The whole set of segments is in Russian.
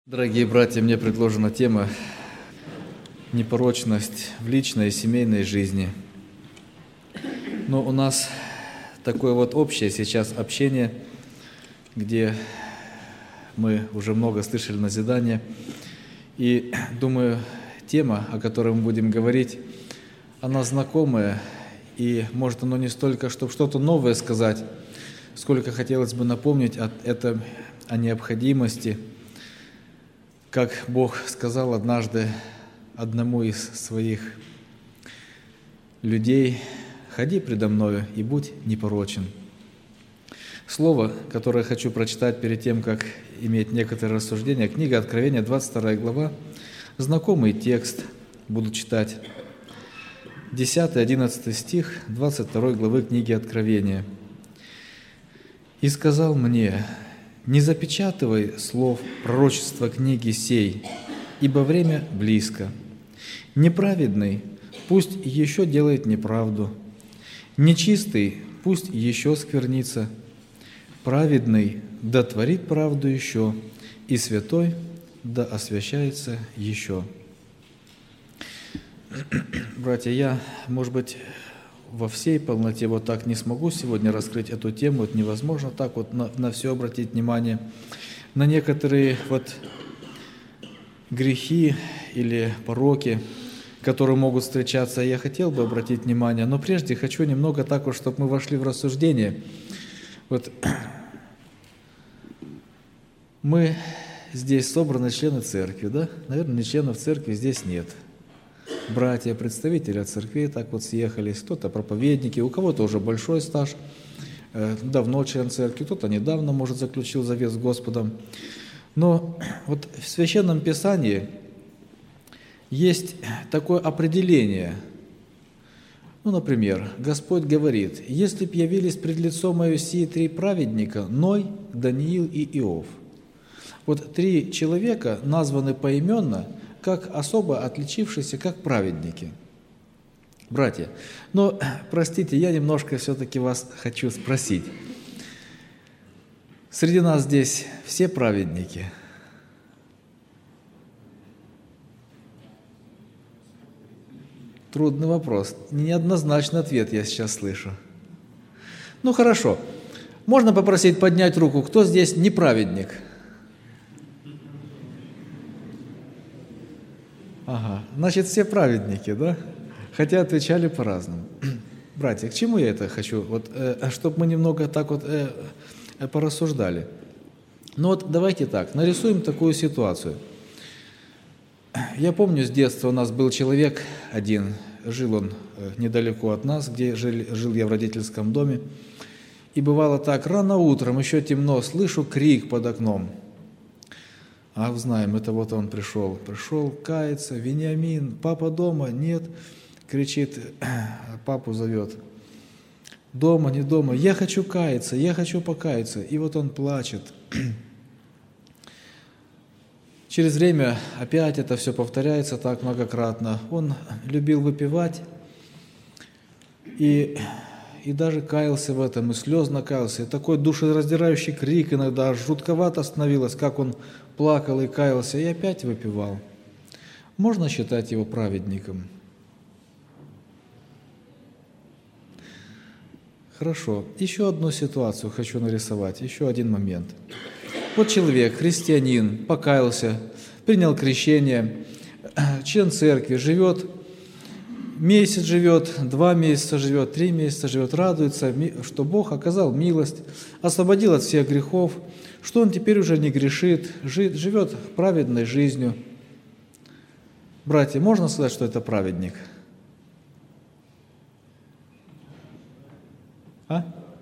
Дорогие братья, мне предложена тема «Непорочность в личной и семейной жизни». Но у нас такое вот общее сейчас общение, где мы уже много слышали назидания. И думаю, тема, о которой мы будем говорить, она знакомая, и может оно не столько, чтобы что-то новое сказать, сколько хотелось бы напомнить о необходимости, как Бог сказал однажды одному из своих людей: «Ходи предо мною и будь непорочен». Слово, которое хочу прочитать перед тем, как иметь некоторые рассуждения, книга Откровения, 22 глава, знакомый текст, буду читать 10-11 стих 22 главы книги Откровения. «И сказал мне: не запечатывай слов пророчества книги сей, ибо время близко. Неправедный пусть еще делает неправду, нечистый пусть еще сквернится, праведный да творит правду еще, и святой да освящается еще». Братья, я, может быть, во всей полноте вот так не смогу сегодня раскрыть эту тему, это невозможно так вот на все обратить внимание. На некоторые вот грехи или пороки, которые могут встречаться, я хотел бы обратить внимание, но прежде хочу немного так вот, чтобы мы вошли в рассуждение. Вот мы здесь собраны члены церкви, да? Наверное, не членов церкви здесь нет. Братья, представители от церкви так вот съехались, кто-то проповедники, у кого-то уже большой стаж, давно член церкви, кто-то недавно, может, заключил завет с Господом. Но вот в Священном Писании есть такое определение. Ну, например, Господь говорит: «Если б явились пред лицо мое сии три праведника, Ной, Даниил и Иов». Вот три человека названы поименно, как особо отличившиеся, как праведники. Братья, но, простите, я немножко все-таки вас хочу спросить. Среди нас здесь все праведники? Трудный вопрос. Неоднозначный ответ я сейчас слышу. Ну, хорошо. Можно попросить поднять руку, кто здесь не праведник? Ага, значит, все праведники, да? Хотя отвечали по-разному. Братья, к чему я это хочу? Вот, чтобы мы немного так вот порассуждали. Ну вот давайте так, нарисуем такую ситуацию. Я помню, с детства у нас был человек один, жил он недалеко от нас, где жил я в родительском доме. И бывало так, рано утром, еще темно, слышу крик под окном. Ах, знаем, это вот он пришел, кается, Вениамин, папа дома? Нет, кричит, папу зовет. Дома, не дома, я хочу каяться, я хочу покаяться. И вот он плачет. Через время опять это все повторяется так многократно. Он любил выпивать и даже каялся в этом, и слезно каялся. И такой душераздирающий крик иногда, аж жутковато становилось, как он плакал и каялся, и опять выпивал. Можно считать его праведником? Хорошо. Еще одну ситуацию хочу нарисовать, еще один момент. Вот человек, христианин, покаялся, принял крещение, член церкви, живет, месяц живет, 2 месяца живет, 3 месяца живет, радуется, что Бог оказал милость, освободил от всех грехов, что он теперь уже не грешит, живет праведной жизнью. Братья, можно сказать, что это праведник? А?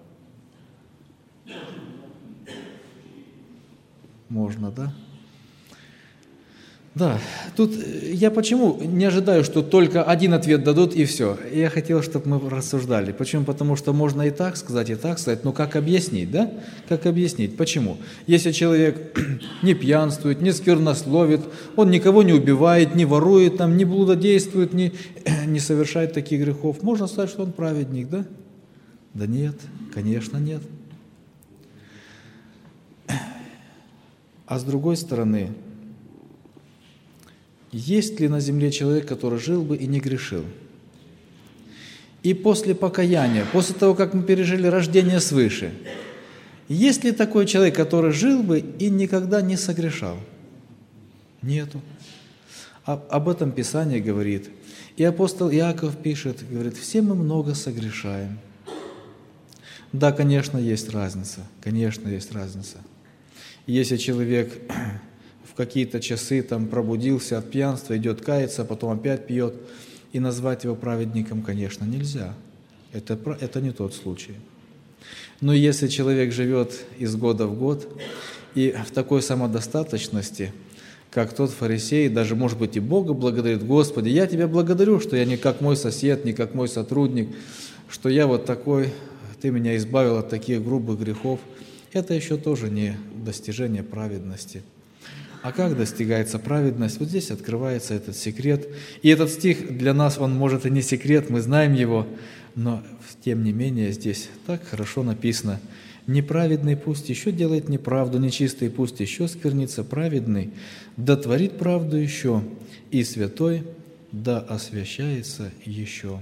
Можно, да? Да, тут я почему не ожидаю, что только один ответ дадут и все. Я хотел, чтобы мы рассуждали. Почему? Потому что можно и так сказать, но как объяснить, да? Как объяснить? Почему? Если человек не пьянствует, не сквернословит, он никого не убивает, не ворует, не блудодействует, не совершает таких грехов, можно сказать, что он праведник, да? Да нет, конечно, нет. А с другой стороны, есть ли на земле человек, который жил бы и не грешил? И после покаяния, после того, как мы пережили рождение свыше, есть ли такой человек, который жил бы и никогда не согрешал? Нету. Об этом Писание говорит. И апостол Иаков пишет, говорит, все мы много согрешаем. Да, конечно, есть разница. Конечно, есть разница. Если человек в какие-то часы там пробудился от пьянства, идет каяться, а потом опять пьет, и назвать его праведником, конечно, нельзя. Это не тот случай. Но если человек живет из года в год и в такой самодостаточности, как тот фарисей, даже, может быть, и Бога благодарит: «Господи, я Тебя благодарю, что я не как мой сосед, не как мой сотрудник, что я вот такой, Ты меня избавил от таких грубых грехов». Это еще тоже не достижение праведности. А как достигается праведность? Вот здесь открывается этот секрет. И этот стих для нас, он может и не секрет, мы знаем его, но тем не менее здесь так хорошо написано: «Неправедный пусть еще делает неправду, нечистый пусть еще сквернится, праведный да творит правду еще, и святой да освящается еще».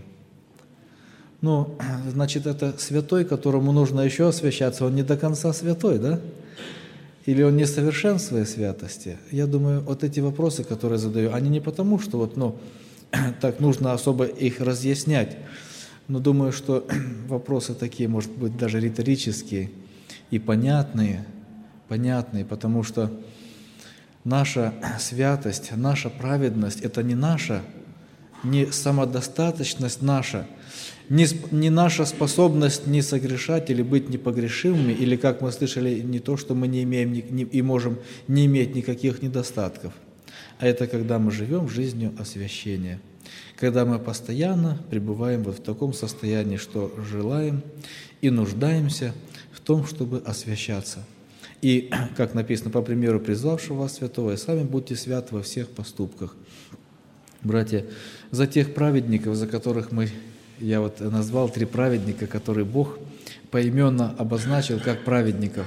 Ну, значит, это святой, которому нужно еще освящаться, он не до конца святой, да? Или он не совершен в своей святости? Я думаю, вот эти вопросы, которые задаю, они не потому, что вот, так нужно особо их разъяснять, но думаю, что вопросы такие, может быть, даже риторические и понятные, потому что наша святость, наша праведность – это не наша, не самодостаточность наша, не наша способность не согрешать или быть непогрешимыми, или, как мы слышали, не то, что мы не имеем и можем не иметь никаких недостатков, а это когда мы живем жизнью освящения, когда мы постоянно пребываем вот в таком состоянии, что желаем и нуждаемся в том, чтобы освящаться. И, как написано, по примеру призвавшего вас святого, и сами будьте святы во всех поступках. Братья, за тех праведников, за которых я вот назвал 3 праведника, которые Бог поименно обозначил как праведников.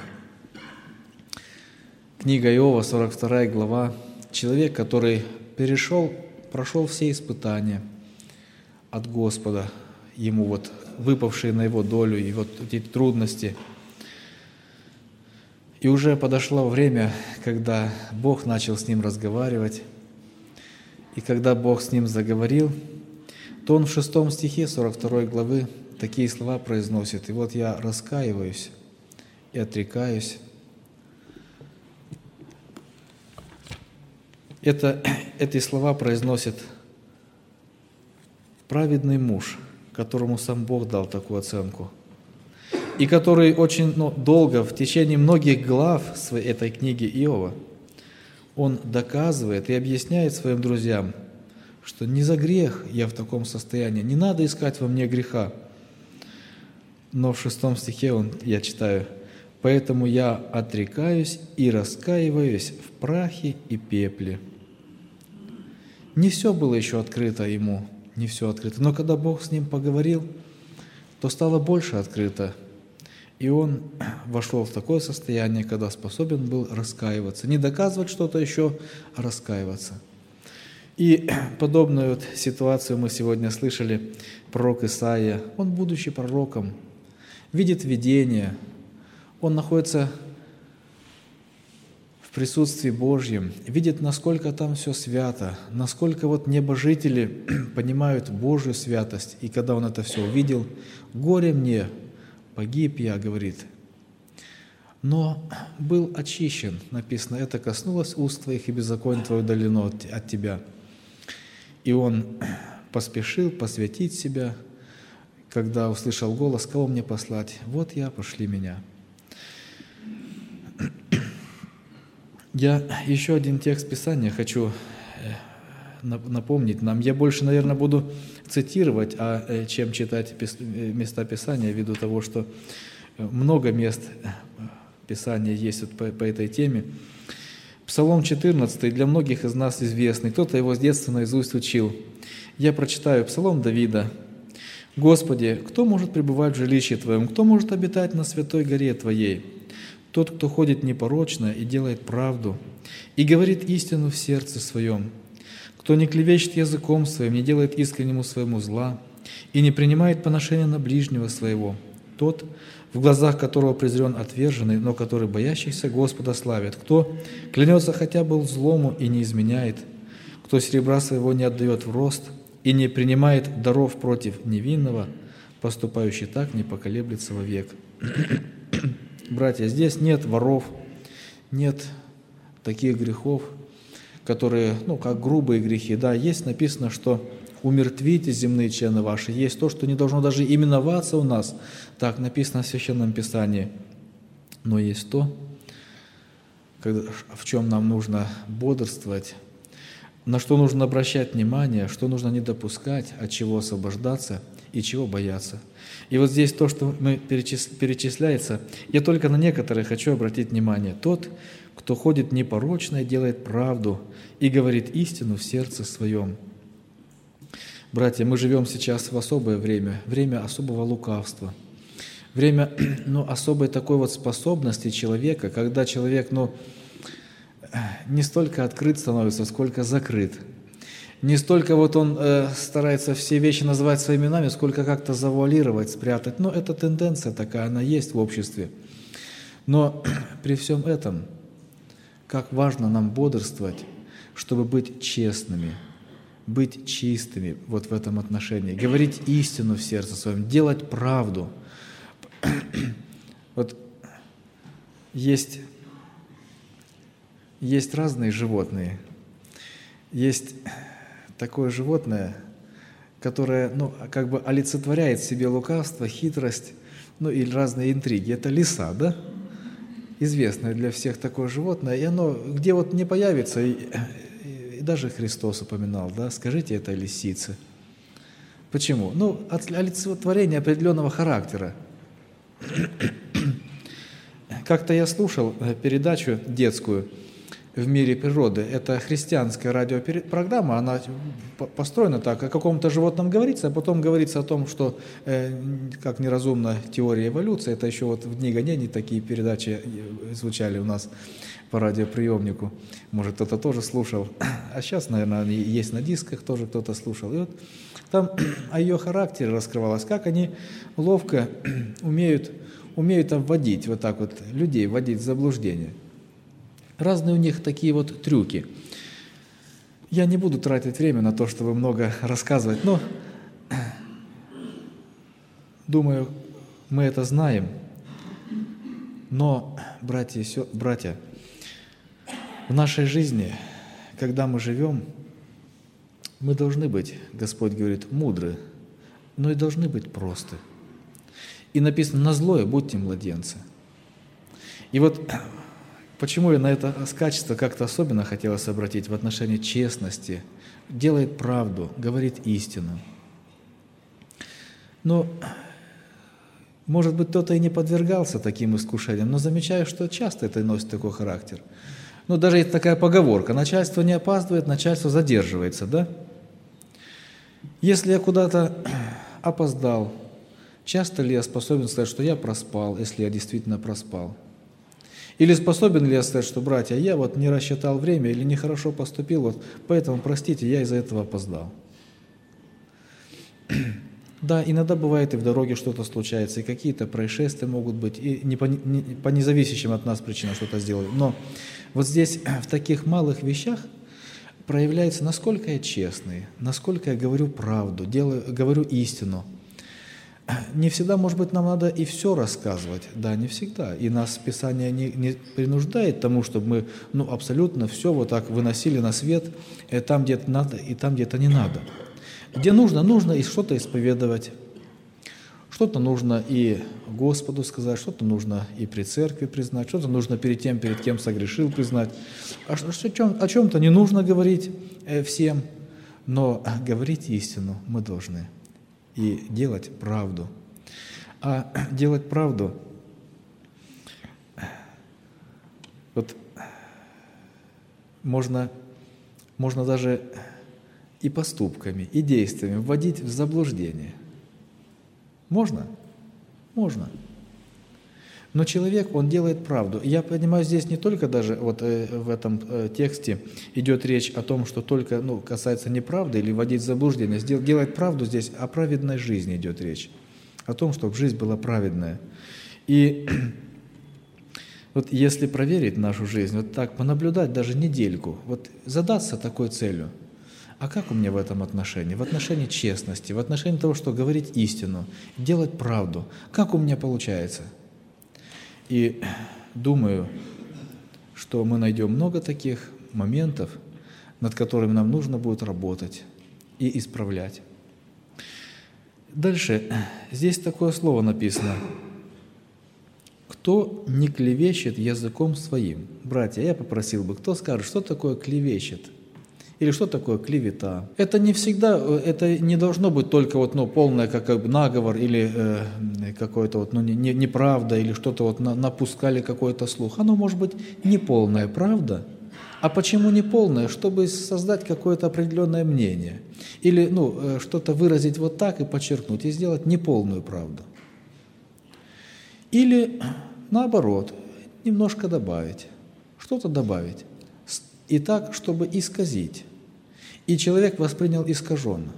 Книга Иова, 42 глава. Человек, который прошел все испытания от Господа, ему вот выпавшие на его долю, и вот эти трудности. И уже подошло время, когда Бог начал с ним разговаривать. И когда Бог с ним заговорил, то он в 6 стихе 42 главы такие слова произносит: «И вот я раскаиваюсь и отрекаюсь». Эти слова произносит праведный муж, которому сам Бог дал такую оценку, и который очень долго, в течение многих глав этой книги Иова, он доказывает и объясняет своим друзьям, что не за грех я в таком состоянии, не надо искать во мне греха. Но в 6 стихе я читаю: «Поэтому я отрекаюсь и раскаиваюсь в прахе и пепле». Не все было еще открыто ему, не все открыто. Но когда Бог с ним поговорил, то стало больше открыто. И он вошел в такое состояние, когда способен был раскаиваться. Не доказывать что-то еще, а раскаиваться. И подобную вот ситуацию мы сегодня слышали. Пророк Исаия, он, будучи пророком, видит видение, он находится в присутствии Божьем, видит, насколько там все свято, насколько вот небожители понимают Божью святость. И когда он это все увидел: «Горе мне, погиб я», говорит, но был очищен, написано: «Это коснулось уст твоих, и беззаконие твое удалено от тебя». И он поспешил посвятить себя, когда услышал голос: «Кого мне послать? Вот я, пошли меня». Я еще один текст Писания хочу напомнить нам. Я больше, наверное, буду цитировать, чем читать места Писания, ввиду того, что много мест Писания есть по этой теме. Псалом 14, для многих из нас известный, кто-то его с детства наизусть учил. Я прочитаю Псалом Давида. «Господи, кто может пребывать в жилище Твоем? Кто может обитать на святой горе Твоей? Тот, кто ходит непорочно и делает правду, и говорит истину в сердце своем, кто не клевещет языком своим, не делает искреннему своему зла и не принимает поношения на ближнего своего, тот, в глазах которого презрен отверженный, но который боящийся Господа славит, кто клянется хотя был злому и не изменяет, кто серебра своего не отдает в рост и не принимает даров против невинного, поступающий так не поколеблется вовек». Братья, здесь нет воров, нет таких грехов, которые, как грубые грехи. Да, есть написано, что умертвите земные члены ваши. Есть то, что не должно даже именоваться у нас. Так написано в Священном Писании. Но есть то, в чем нам нужно бодрствовать, на что нужно обращать внимание, что нужно не допускать, от чего освобождаться и чего бояться. И вот здесь то, что перечисляется, я только на некоторые хочу обратить внимание. Тот, кто ходит непорочно и делает правду и говорит истину в сердце своем. Братья, мы живем сейчас в особое время, время особого лукавства, время особой такой вот способности человека, когда человек не столько открыт становится, сколько закрыт. Не столько вот он старается все вещи называть своими именами, сколько как-то завуалировать, спрятать. Но эта тенденция такая, она есть в обществе. Но при всем этом, как важно нам бодрствовать, чтобы быть честными, быть чистыми вот в этом отношении, говорить истину в сердце своем, делать правду. Вот есть разные животные. Есть такое животное, которое, олицетворяет в себе лукавство, хитрость, и разные интриги. Это лиса, да? Известное для всех такое животное. И оно, где вот не появится, и даже Христос упоминал, да, скажите это лисице. Почему? Олицетворение определенного характера. Как-то я слушал передачу детскую «В мире природы». Это христианская радиопрограмма, она построена так, о каком-то животном говорится, а потом говорится о том, что как неразумна теория эволюции. Это еще вот в дни гонений такие передачи звучали у нас по радиоприемнику. Может, кто-то тоже слушал. А сейчас, наверное, они есть на дисках, тоже кто-то слушал. И вот там о ее характере раскрывалось, как они ловко умеют обводить вот так вот людей, вводить в заблуждение. Разные у них такие вот трюки. Я не буду тратить время на то, чтобы много рассказывать, но думаю, мы это знаем. Но, братья, в нашей жизни, когда мы живем, мы должны быть, Господь говорит, мудры, но и должны быть просты. И написано: на злое будьте младенцы. И вот почему я на это качество как-то особенно хотелось обратить в отношении честности, делает правду, говорит истину. Но, может быть, кто-то и не подвергался таким искушениям, но замечаю, что часто это носит такой характер. Даже есть такая поговорка: начальство не опаздывает, начальство задерживается, да? Если я куда-то опоздал, часто ли я способен сказать, что я проспал, если я действительно проспал? Или способен ли я сказать, что, братья, я вот не рассчитал время или нехорошо поступил, поэтому, простите, я из-за этого опоздал. Да, иногда бывает и в дороге что-то случается, и какие-то происшествия могут быть, и по независящим от нас причинам что-то сделать. Но вот здесь, в таких малых вещах, проявляется, насколько я честный, насколько я говорю правду, говорю истину. Не всегда, может быть, нам надо и все рассказывать. Да, не всегда. И нас Писание не принуждает к тому, чтобы мы абсолютно все вот так выносили на свет, там где-то надо и там где-то не надо. Где нужно и что-то исповедовать. Что-то нужно и Господу сказать, что-то нужно и при церкви признать, что-то нужно перед кем согрешил, признать. О чем-то не нужно говорить всем, но говорить истину мы должны. И делать правду. А делать правду, вот можно даже и поступками, и действиями вводить в заблуждение. Можно? Можно. Но человек, он делает правду. Я понимаю, здесь не только даже вот в этом тексте идет речь о том, что только касается неправды или вводить в заблуждение. Делать правду здесь о праведной жизни идет речь. О том, чтобы жизнь была праведная. И вот если проверить нашу жизнь, вот так понаблюдать даже недельку, вот задаться такой целью. А как у меня в этом отношении? В отношении честности, в отношении того, что говорить истину, делать правду. Как у меня получается? И думаю, что мы найдем много таких моментов, над которыми нам нужно будет работать и исправлять. Дальше, здесь такое слово написано. «Кто не клевещет языком своим». Братья, я попросил бы, кто скажет, что такое клевещет? Или что такое клевета? Это не всегда, это не должно быть только полное как бы наговор или какое-то неправда, или что-то напускали какой-то слух. Оно может быть неполная правда. А почему неполная? Чтобы создать какое-то определенное мнение. Или что-то выразить вот так и подчеркнуть, и сделать неполную правду. Или наоборот, немножко добавить, что-то добавить. И так, чтобы исказить. И человек воспринял искаженно.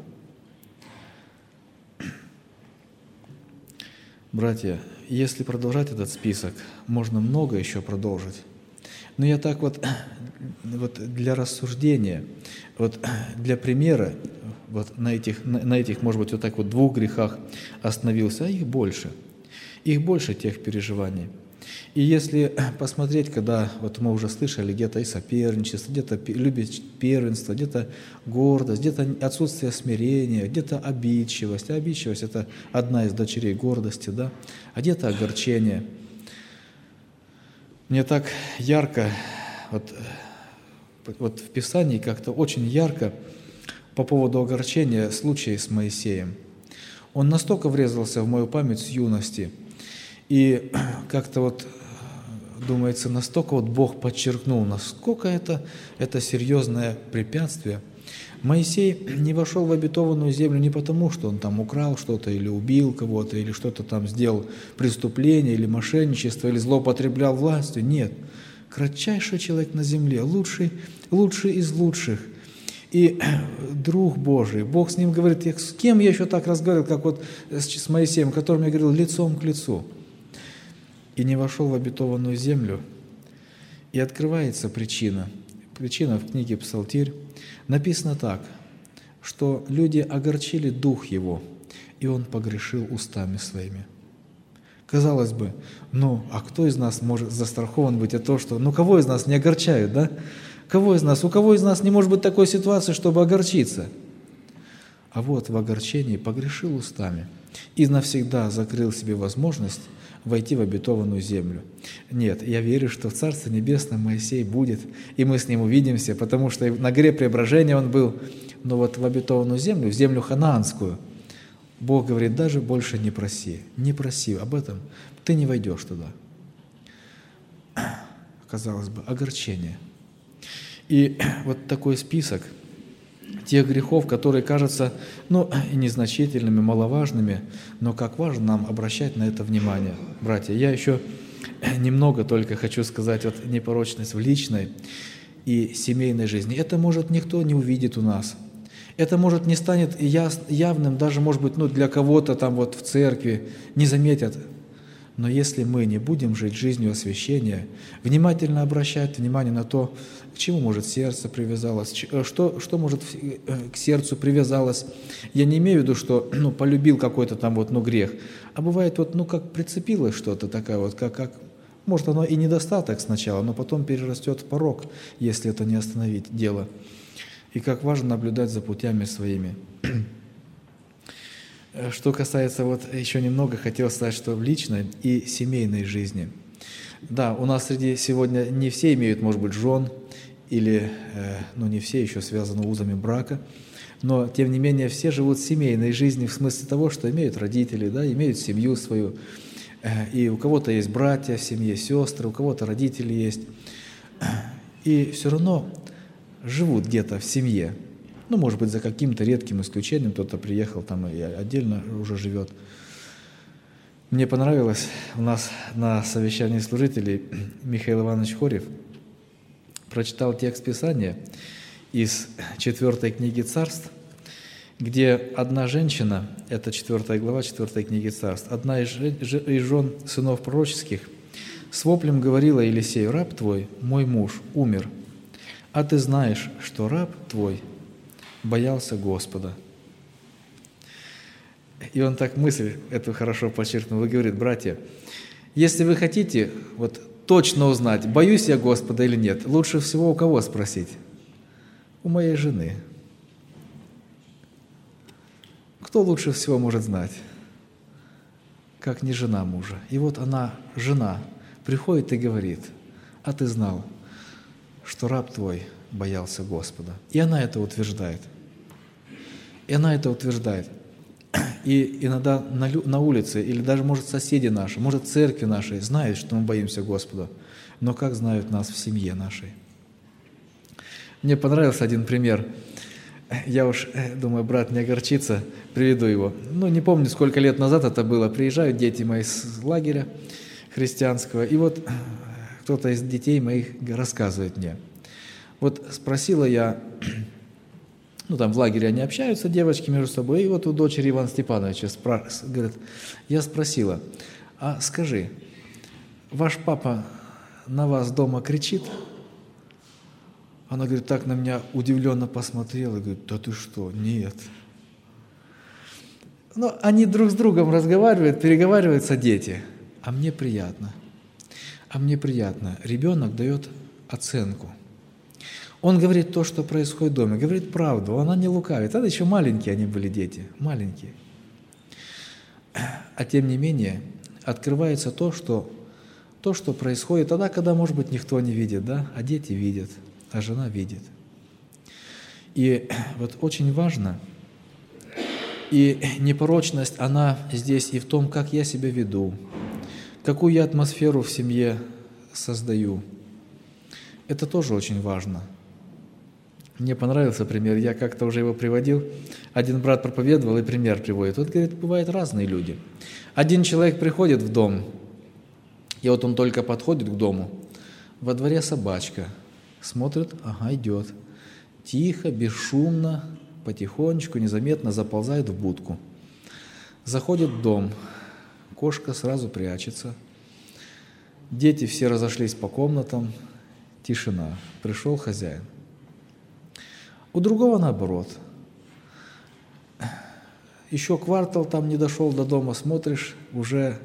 Братья, если продолжать этот список, можно много еще продолжить. Но я так вот для рассуждения, для примера, на этих, может быть, двух грехах остановился, а их больше. Их больше тех переживаний. И если посмотреть, когда мы уже слышали, где-то и соперничество, где-то любить первенство, где-то гордость, где-то отсутствие смирения, где-то обидчивость. А обидчивость – это одна из дочерей гордости, да? А где-то огорчение. Мне так ярко, в Писании как-то очень ярко по поводу огорчения случай с Моисеем. Он настолько врезался в мою память с юности, и как-то думается, настолько Бог подчеркнул, насколько это серьезное препятствие. Моисей не вошел в обетованную землю не потому, что он там украл что-то, или убил кого-то, или что-то там сделал преступление, или мошенничество, или злоупотреблял властью. Нет. Кратчайший человек на земле, лучший из лучших. И друг Божий, Бог с ним говорит, с кем я еще так разговаривал, как с Моисеем, которым я говорил лицом к лицу. И не вошел в обетованную землю. И открывается причина. Причина в книге «Псалтирь». Написано так, что люди огорчили дух его, и он погрешил устами своими. Казалось бы, а кто из нас может застрахован быть от того, что, кого из нас не огорчают, да? У кого из нас не может быть такой ситуации, чтобы огорчиться? А в огорчении погрешил устами и навсегда закрыл себе возможность войти в обетованную землю. Нет, я верю, что в Царстве Небесном Моисей будет, и мы с ним увидимся, потому что на горе Преображения он был, но в обетованную землю, в землю ханаанскую, Бог говорит, даже больше не проси об этом, ты не войдешь туда. Казалось бы, огорчение. И такой список тех грехов, которые кажутся, и незначительными, маловажными, но как важно нам обращать на это внимание. Братья, я еще немного только хочу сказать непорочность в личной и семейной жизни. Это, может, никто не увидит у нас. Это, может, не станет явным даже, может быть, для кого-то там в церкви, не заметят. Но если мы не будем жить жизнью освящения, внимательно обращать внимание на то, к чему, может, сердце привязалось, что может, к сердцу привязалось. Я не имею в виду, что полюбил какой-то там грех, а бывает как прицепилось что-то такое, как может, оно и недостаток сначала, но потом перерастет в порок, если это не остановить дело. И как важно наблюдать за путями своими. Что касается, еще немного хотел сказать, что в личной и семейной жизни. Да, у нас сегодня не все имеют, может быть, жен, или, не все еще связаны узами брака, но, тем не менее, все живут семейной жизнью в смысле того, что имеют родителей, да, имеют семью свою, и у кого-то есть братья в семье, сестры, у кого-то родители есть, и все равно живут где-то в семье. Может быть, за каким-то редким исключением, кто-то приехал там и отдельно уже живет. Мне понравилось, у нас на совещании служителей Михаил Иванович Хорев прочитал текст Писания из 4 книги Царств, где одна женщина, это 4 глава 4 книги Царств, одна из жен сынов пророческих, с воплем говорила Елисею: «Раб твой, мой муж, умер, а ты знаешь, что раб твой боялся Господа». И он так мысль эту хорошо подчеркнул и говорит: братья, если вы хотите вот точно узнать, боюсь я Господа или нет, лучше всего у кого спросить? У моей жены. Кто лучше всего может знать, как не жена мужа? И вот она, жена, приходит и говорит: а ты знал, что раб твой боялся Господа. И она это утверждает. И она это утверждает. И иногда на улице, или даже, может, соседи наши, может, церкви нашей знают, что мы боимся Господа, но как знают нас в семье нашей? Мне понравился один пример. Я уж думаю, брат не огорчится, приведу его. Не помню, сколько лет назад это было. Приезжают дети мои с лагеря христианского, и вот кто-то из детей моих рассказывает мне. Вот спросила я, там в лагере они общаются, девочки между собой, и вот у дочери Ивана Степановича говорят, я спросила: а скажи, ваш папа на вас дома кричит? Она, говорит, так на меня удивленно посмотрела и говорит: да ты что, нет. Они друг с другом разговаривают, переговариваются дети. А мне приятно. Ребенок дает оценку. Он говорит то, что происходит в доме, говорит правду, она не лукавит. Это еще маленькие они были дети, маленькие. А тем не менее, открывается то, что происходит тогда, когда, может быть, никто не видит, да? А дети видят, а жена видит. И вот очень важно, и непорочность, она здесь и в том, как я себя веду, какую я атмосферу в семье создаю. Это тоже очень важно. Мне понравился пример, я как-то уже его приводил. Один брат проповедовал и пример приводит. Вот, говорит, бывают разные люди. Один человек приходит в дом, и вот он только подходит к дому, во дворе собачка, смотрит, ага, идет. Тихо, бесшумно, потихонечку, незаметно заползает в будку. Заходит в дом, кошка сразу прячется. Дети все разошлись по комнатам, тишина. Пришел хозяин. У другого наоборот. Еще квартал там не дошел до дома, смотришь, уже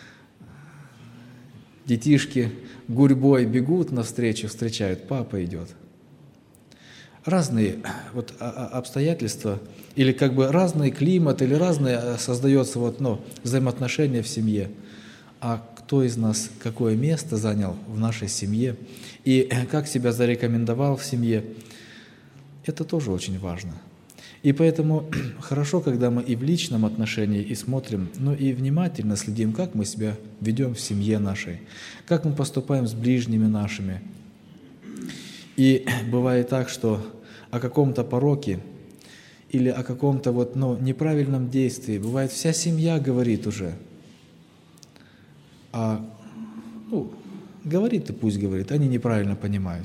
детишки гурьбой бегут навстречу, встречают, папа идет. Разные вот обстоятельства, или как бы разный климат, или разные создается взаимоотношения в семье. А кто из нас какое место занял в нашей семье и как себя зарекомендовал в семье, это тоже очень важно. И поэтому хорошо, когда мы и в личном отношении и смотрим, но и внимательно следим, как мы себя ведем в семье нашей, как мы поступаем с ближними нашими. И бывает так, что о каком-то пороке или о каком-то неправильном действии, бывает, вся семья говорит уже. Говорит и пусть говорит, они неправильно понимают.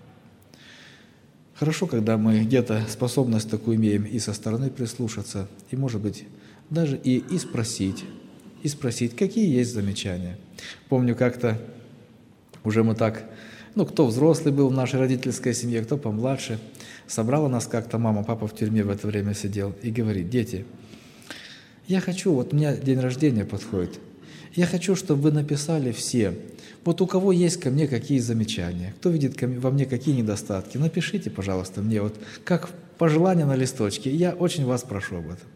Хорошо, когда мы где-то способность такую имеем и со стороны прислушаться, и, может быть, даже и спросить, какие есть замечания. Помню, как-то уже мы так, кто взрослый был в нашей родительской семье, кто помладше, собрала нас как-то мама, папа в тюрьме в это время сидел, и говорит: дети, я хочу, у меня день рождения подходит, я хочу, чтобы вы написали все, у кого есть ко мне какие замечания, кто видит во мне какие недостатки, напишите, пожалуйста, мне как пожелания на листочке, я очень вас прошу об этом.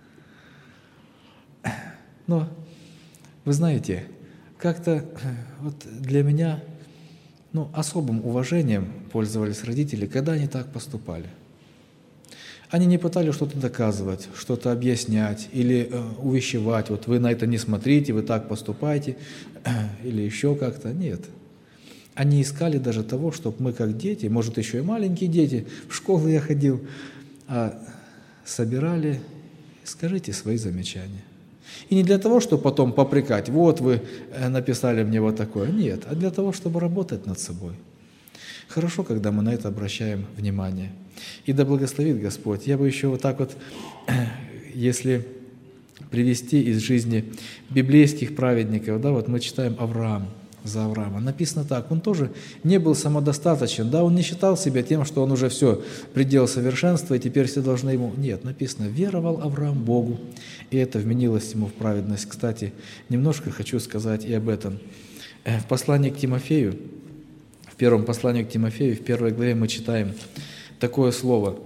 Но, вы знаете, как-то для меня особым уважением пользовались родители, когда они так поступали. Они не пытались что-то доказывать, что-то объяснять или увещевать. Вы на это не смотрите, вы так поступаете, или еще как-то. Нет. Они искали даже того, чтобы мы как дети, может еще и маленькие дети, в школу я ходил, собирали, скажите свои замечания. И не для того, чтобы потом попрекать, вот вы написали мне вот такое. Нет, а для того, чтобы работать над собой. Хорошо, когда мы на это обращаем внимание. И да благословит Господь. Я бы еще вот так вот, если привести из жизни библейских праведников, да, вот мы читаем Авраам, за Авраама. Написано так, он тоже не был самодостаточен, да, он не считал себя тем, что он уже все, предел совершенства, и теперь все должны ему. Нет, написано, веровал Авраам Богу, и это вменилось ему в праведность. Кстати, немножко хочу сказать и об этом. В послании к Тимофею, в первом послании к Тимофею, в 1 главе мы читаем такое слово.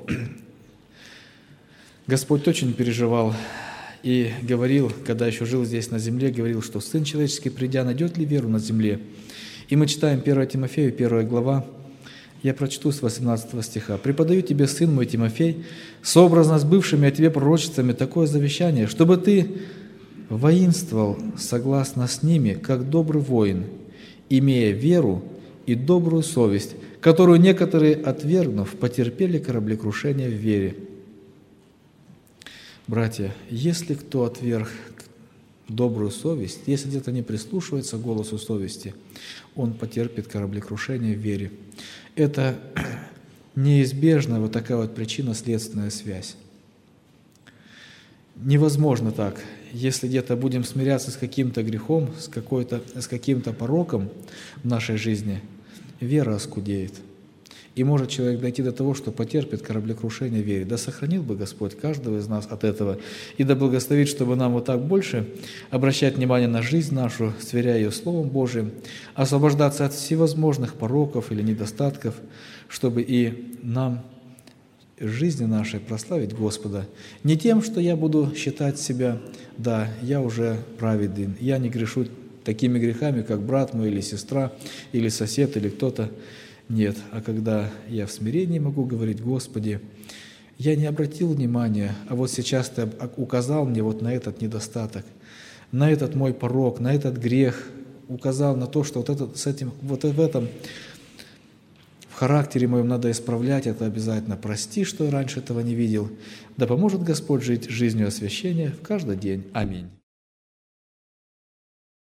Господь очень переживал и говорил, когда еще жил здесь на земле, говорил, что Сын Человеческий, придя, найдет ли веру на земле? И мы читаем 1 Тимофею, 1 глава, я прочту с 18 стиха. «Преподаю тебе, сын мой Тимофей, сообразно с бывшими о тебе пророчествами такое завещание, чтобы ты воинствовал согласно с ними, как добрый воин, имея веру и добрую совесть, которую некоторые, отвергнув, потерпели кораблекрушение в вере». Братья, если кто отверг добрую совесть, если где-то не прислушивается к голосу совести, он потерпит кораблекрушение в вере. Это неизбежная вот такая вот причинно-следственная связь. Невозможно так, если где-то будем смиряться с каким-то грехом, с каким-то пороком в нашей жизни, вера оскудеет. И может человек дойти до того, что потерпит кораблекрушение в вере. Да сохранил бы Господь каждого из нас от этого. И да благословит, чтобы нам вот так больше обращать внимание на жизнь нашу, сверяя ее Словом Божиим, освобождаться от всевозможных пороков или недостатков, чтобы и нам в жизни нашей прославить Господа. Не тем, что я буду считать себя, да, я уже праведен, я не грешу такими грехами, как брат мой или сестра, или сосед, или кто-то. Нет, а когда я в смирении могу говорить: Господи, я не обратил внимания, а вот сейчас Ты указал мне вот на этот недостаток, на этот мой порок, на этот грех, указал на то, что вот в этом в характере моем надо исправлять это обязательно. Прости, что я раньше этого не видел. Да поможет Господь жить жизнью освящения в каждый день. Аминь.